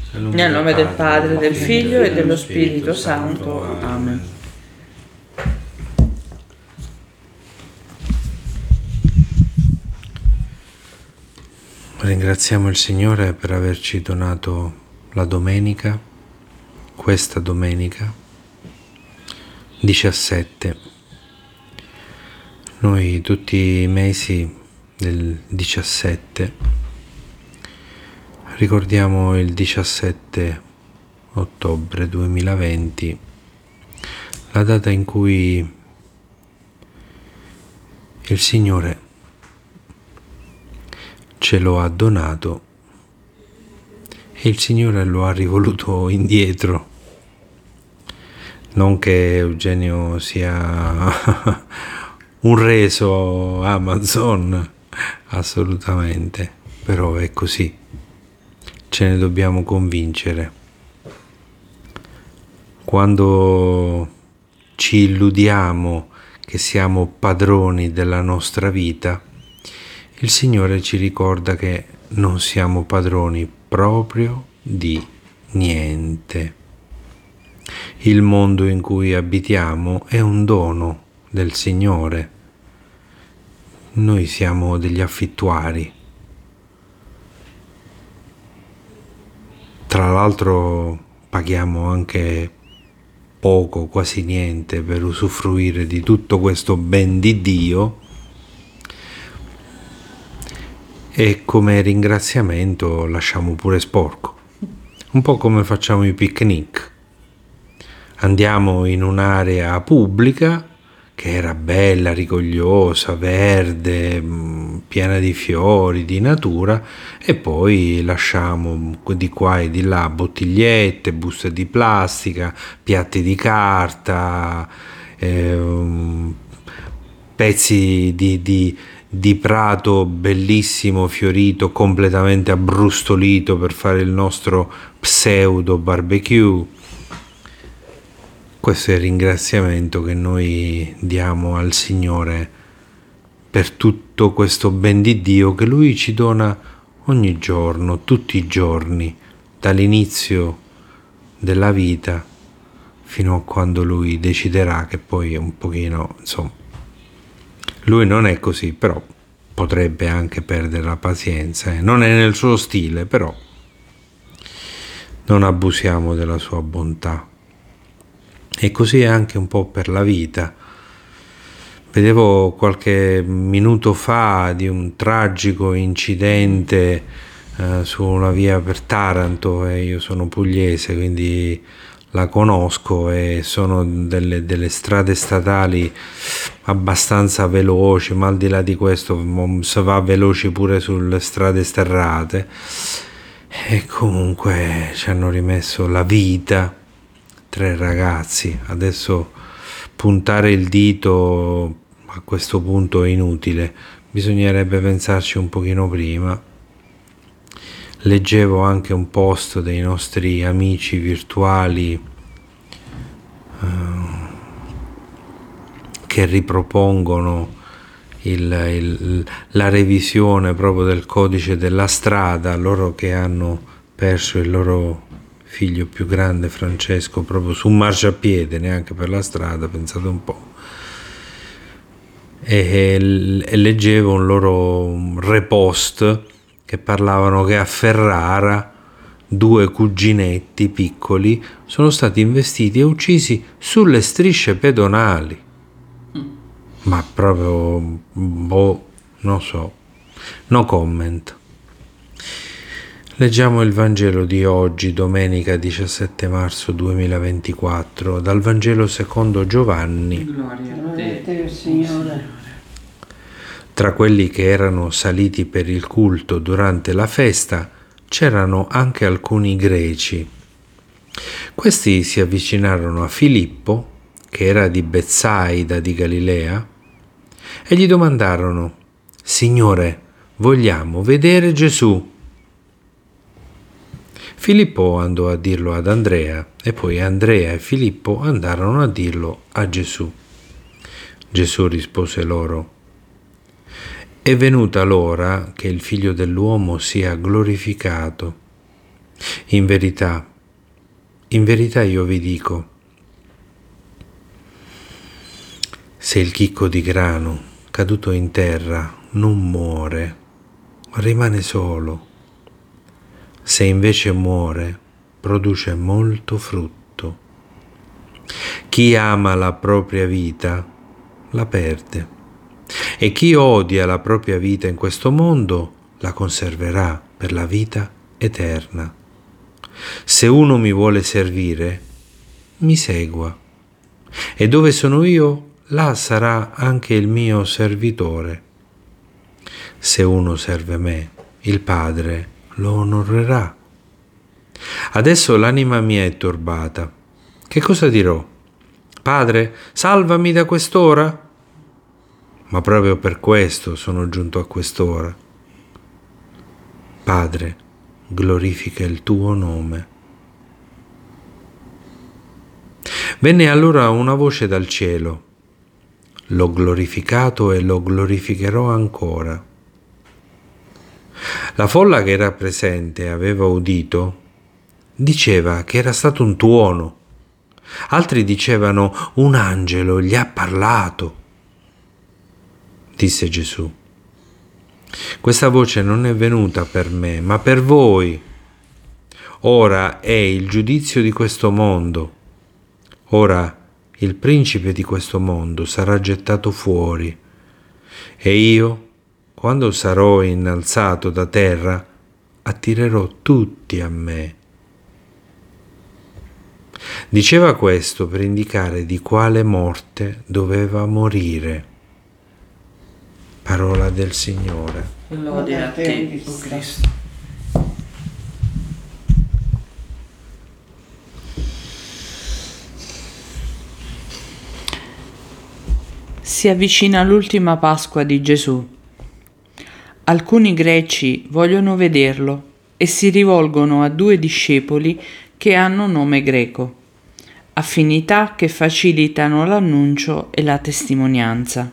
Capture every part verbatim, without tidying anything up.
Nel nome del Padre, del Figlio e dello Spirito Santo. Amen. Ringraziamo il Signore per averci donato la domenica, questa domenica diciassette. Noi tutti i mesi del diciassette ricordiamo il diciassette ottobre duemilaventi, la data in cui il Signore ce lo ha donato e il Signore lo ha rivoluto indietro. Non che Eugenio sia un reso Amazon, assolutamente, però è così. Ce ne dobbiamo convincere. Quando ci illudiamo che siamo padroni della nostra vita, il Signore ci ricorda che non siamo padroni proprio di niente. Il mondo in cui abitiamo è un dono del Signore. Noi siamo degli affittuari. Tra l'altro paghiamo anche poco, quasi niente, per usufruire di tutto questo ben di Dio, e come ringraziamento lasciamo pure sporco, un po' come facciamo i picnic. Andiamo in un'area pubblica che era bella, rigogliosa, verde, piena di fiori, di natura, e poi lasciamo di qua e di là bottigliette, buste di plastica, piatti di carta, eh, pezzi di, di, di prato bellissimo, fiorito, completamente abbrustolito per fare il nostro pseudo barbecue. Questo è il ringraziamento che noi diamo al Signore per tutto questo ben di Dio che Lui ci dona ogni giorno, tutti i giorni, dall'inizio della vita fino a quando Lui deciderà, che poi è un pochino, insomma, Lui non è così, però potrebbe anche perdere la pazienza, eh. Non è nel suo stile, però non abusiamo della sua bontà. E così è anche un po' per la vita. Vedevo qualche minuto fa di un tragico incidente eh, su una via per Taranto, e io sono pugliese, quindi la conosco, e sono delle, delle strade statali abbastanza veloci, ma al di là di questo si va veloci pure sulle strade sterrate, e comunque ci hanno rimesso la vita tre ragazzi. Adesso puntare il dito a questo punto è inutile, bisognerebbe pensarci un pochino prima. Leggevo anche un post dei nostri amici virtuali uh, che ripropongono il, il, la revisione proprio del codice della strada, loro che hanno perso il loro figlio più grande, Francesco, proprio su un marciapiede, neanche per la strada, pensate un po'. E, e leggevo un loro repost che parlavano che a Ferrara due cuginetti piccoli sono stati investiti e uccisi sulle strisce pedonali. Ma proprio, boh, non so, no comment. Leggiamo il Vangelo di oggi, domenica diciassette marzo duemilaventiquattro, dal Vangelo secondo Giovanni. Gloria a te, te Signore. Tra quelli che erano saliti per il culto durante la festa c'erano anche alcuni greci. Questi si avvicinarono a Filippo, che era di Betsaida di Galilea, e gli domandarono: «Signore, vogliamo vedere Gesù». Filippo andò a dirlo ad Andrea, e poi Andrea e Filippo andarono a dirlo a Gesù. Gesù rispose loro: «È venuta l'ora che il Figlio dell'uomo sia glorificato, In verità, in verità io vi dico, se il chicco di grano caduto in terra non muore, rimane solo. Se invece muore, produce molto frutto. Chi ama la propria vita, la perde. E chi odia la propria vita in questo mondo, la conserverà per la vita eterna. Se uno mi vuole servire, mi segua. E dove sono io, là sarà anche il mio servitore. Se uno serve me, il Padre lo onorerà. Adesso l'anima mia è turbata. Che cosa dirò? Padre, salvami da quest'ora? Ma proprio per questo sono giunto a quest'ora. Padre, glorifica il tuo nome. Venne allora una voce dal cielo. L'ho glorificato e lo glorificherò ancora. La folla che era presente aveva udito, diceva che era stato un tuono. Altri dicevano un angelo gli ha parlato. Disse Gesù: questa voce non è venuta per me, ma per voi. Ora è il giudizio di questo mondo. Ora il principe di questo mondo sarà gettato fuori. E io, quando sarò innalzato da terra, attirerò tutti a me. Diceva questo per indicare di quale morte doveva morire. Parola del Signore. Lode a te, o Cristo. Si avvicina l'ultima Pasqua di Gesù. Alcuni greci vogliono vederlo e si rivolgono a due discepoli che hanno nome greco, affinità che facilitano l'annuncio e la testimonianza.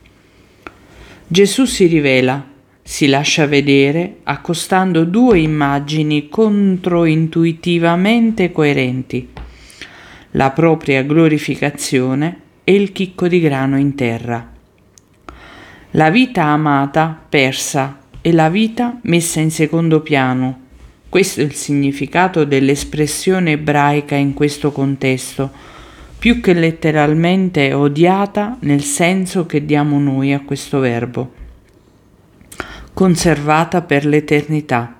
Gesù si rivela, si lascia vedere accostando due immagini controintuitivamente coerenti: la propria glorificazione e il chicco di grano in terra. La vita amata persa e la vita messa in secondo piano. Questo è il significato dell'espressione ebraica in questo contesto, più che letteralmente odiata nel senso che diamo noi a questo verbo. Conservata per l'eternità.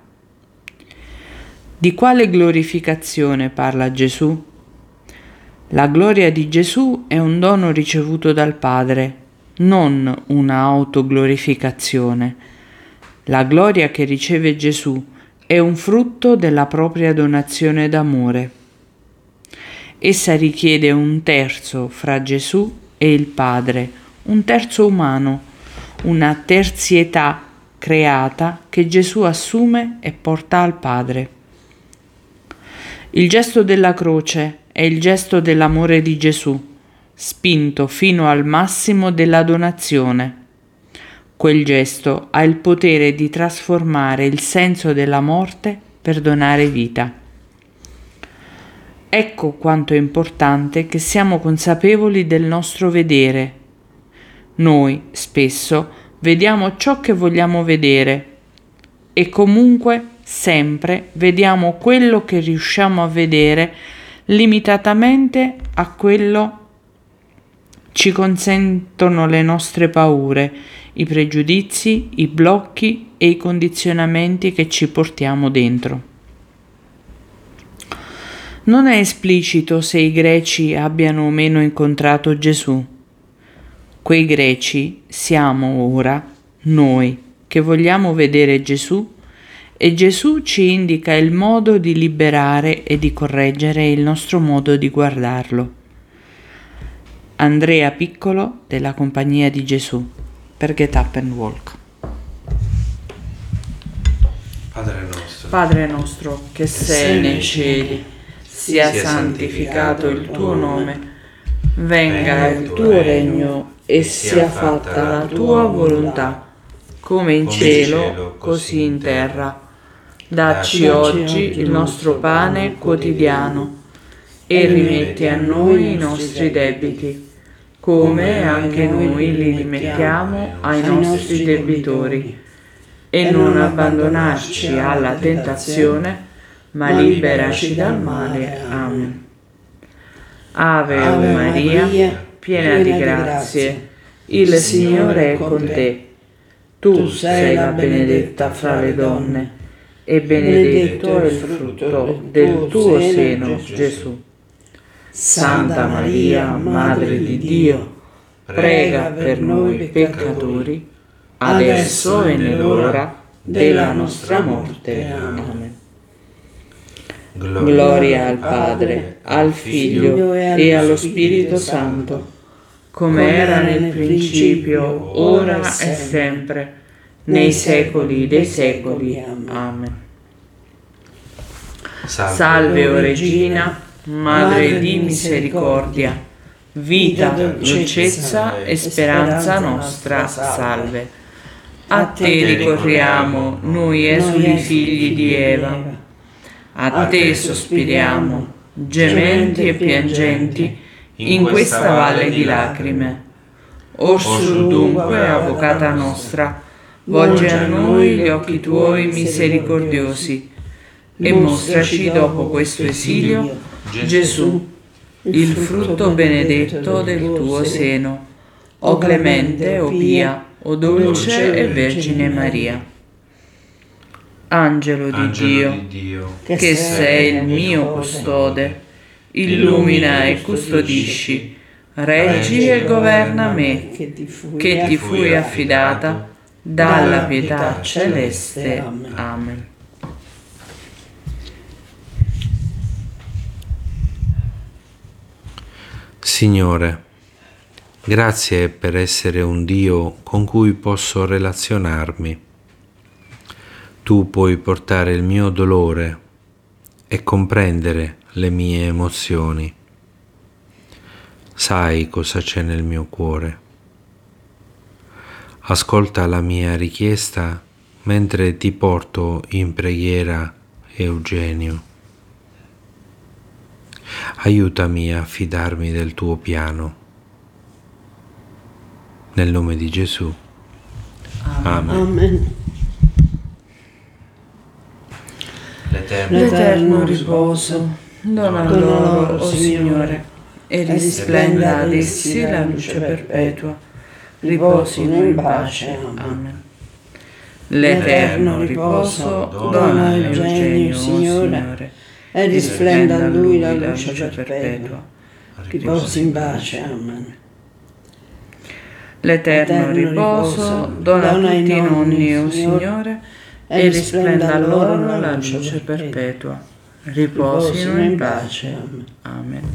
Di quale glorificazione parla Gesù? La gloria di Gesù è un dono ricevuto dal Padre, non una autoglorificazione. La gloria che riceve Gesù è un frutto della propria donazione d'amore. Essa richiede un terzo fra Gesù e il Padre, un terzo umano, una terzietà creata che Gesù assume e porta al Padre. Il gesto della croce è il gesto dell'amore di Gesù, spinto fino al massimo della donazione. Quel gesto ha il potere di trasformare il senso della morte per donare vita. Ecco quanto è importante che siamo consapevoli del nostro vedere. Noi, spesso, vediamo ciò che vogliamo vedere e comunque sempre vediamo quello che riusciamo a vedere limitatamente a quello ci consentono le nostre paure, i pregiudizi, i blocchi e i condizionamenti che ci portiamo dentro. Non è esplicito se i greci abbiano o meno incontrato Gesù. Quei greci siamo ora noi che vogliamo vedere Gesù, e Gesù ci indica il modo di liberare e di correggere il nostro modo di guardarlo. Andrea Piccolo della Compagnia di Gesù per Get Up and Walk. Padre nostro, Padre nostro che sei nei cieli, sia santificato il tuo nome, venga il tuo regno e sia fatta la tua volontà, come in cielo, così in terra. Dacci oggi il nostro pane quotidiano e rimetti a noi i nostri debiti, come anche noi li rimettiamo ai nostri debitori. E non abbandonarci alla tentazione, ma liberaci dal male. Amen. Ave Maria, piena di grazie, il Signore è con te. Tu sei la benedetta fra le donne, e benedetto è il frutto del tuo seno, Gesù. Santa Maria, Madre di Dio, prega per noi peccatori, adesso e nell'ora della nostra morte. Amen. Gloria al Padre, al Figlio e allo Spirito Santo, come era nel principio, ora e sempre, nei secoli dei secoli. Amen. Salve, o Regina, Madre di misericordia, vita, dolcezza e speranza nostra, salve. A te ricorriamo, noi esuli figli di Eva, a te sospiriamo, gementi e piangenti, in questa valle di lacrime. Orsù dunque, avvocata nostra, volgi a noi gli occhi tuoi misericordiosi, e mostraci dopo questo esilio Gesù, il frutto benedetto del tuo seno, o clemente, o pia, o dolce e Vergine Maria. Angelo di Dio, che sei il mio custode, illumina e custodisci, reggi e governa me, che ti fui affidata dalla pietà celeste. Amen. Signore, grazie per essere un Dio con cui posso relazionarmi. Tu puoi portare il mio dolore e comprendere le mie emozioni. Sai cosa c'è nel mio cuore. Ascolta la mia richiesta mentre ti porto in preghiera, Eugenio. Aiutami a fidarmi del tuo piano. Nel nome di Gesù. Amen. Amen. L'Eterno, L'eterno riposo dona loro, o Signore, e risplenda ad essi la luce perpetua. Riposino in pace. Amen. L'eterno riposo dona a Eugenio, o Signore, e risplenda a lui la luce perpetua. Riposi in pace. Amen. L'eterno riposo dona a tutti i nonni, o Signore, e risplenda a loro la luce perpetua. Riposino in pace. Amen.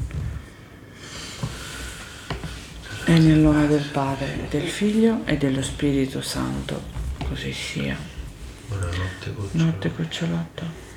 E nel nome del Padre, del Figlio e dello Spirito Santo, così sia. Buonanotte, Notte cucciolotto.